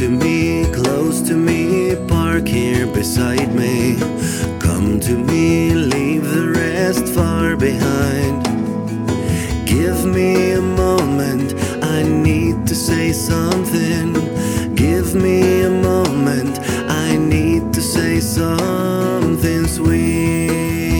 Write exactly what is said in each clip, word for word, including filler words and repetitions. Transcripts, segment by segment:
to me, close to me, park here beside me. Come to me, leave the rest far behind. Give me a moment, I need to say something. Give me a moment, I need to say something sweet.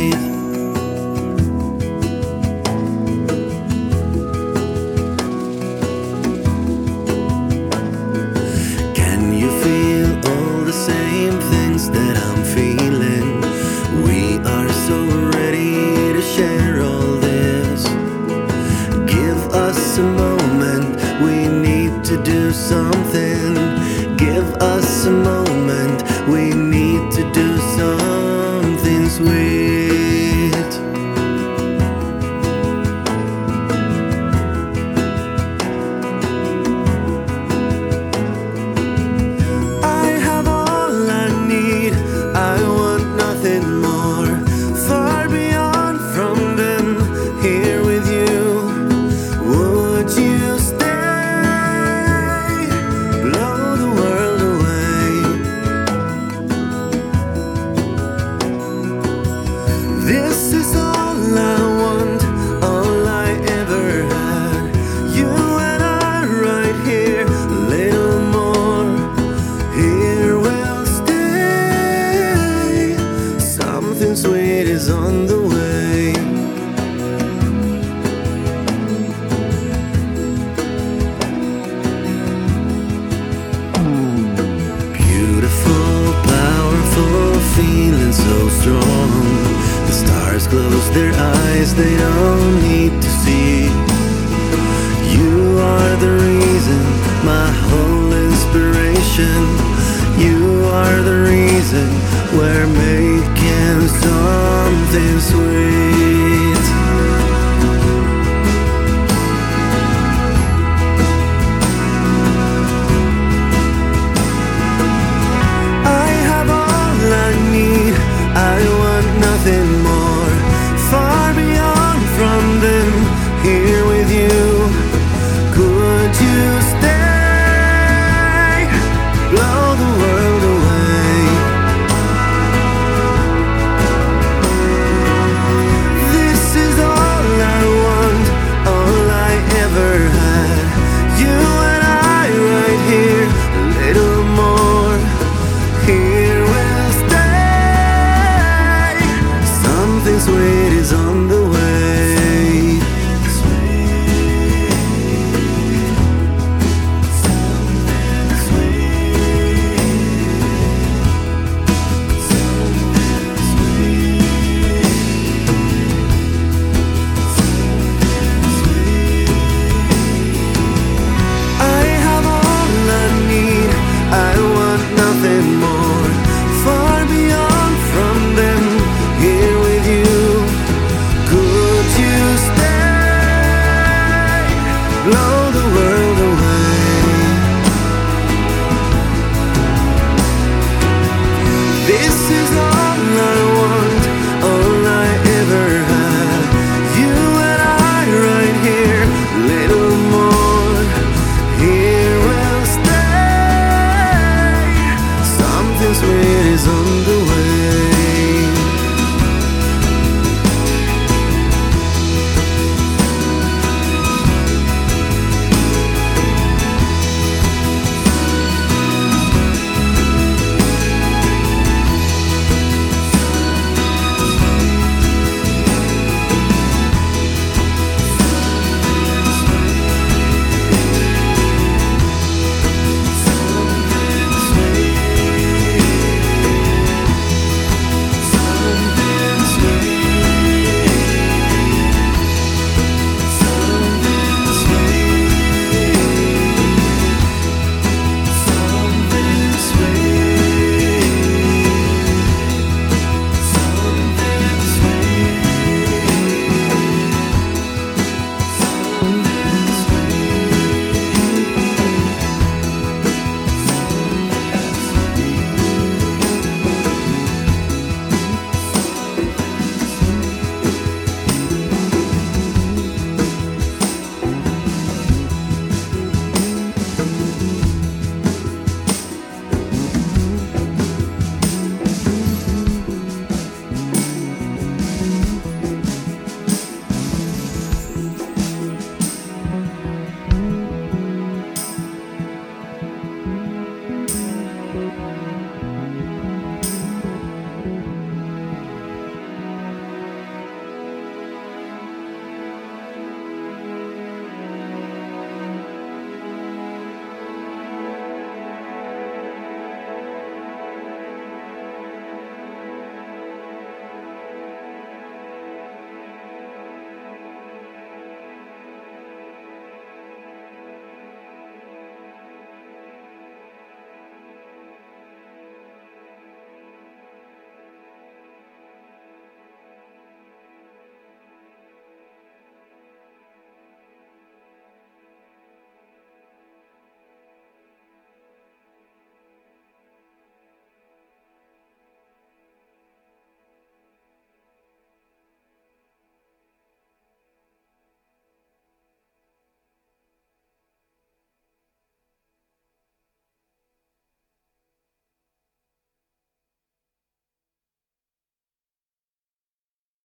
Can you feel all the same things that I'm feeling? We are so ready to share all this. Give us a moment, we need to do something. Give us a moment, we need to do something sweet. I have all I need, I want nothing more. Far beyond from them, here with you. Would you stay? Blow the world away. This is all I want, all I ever had. You and I right here, a little more. Here we'll stay. Something sweet is on the way. Beautiful, powerful, feeling so strong. The stars close their eyes, they don't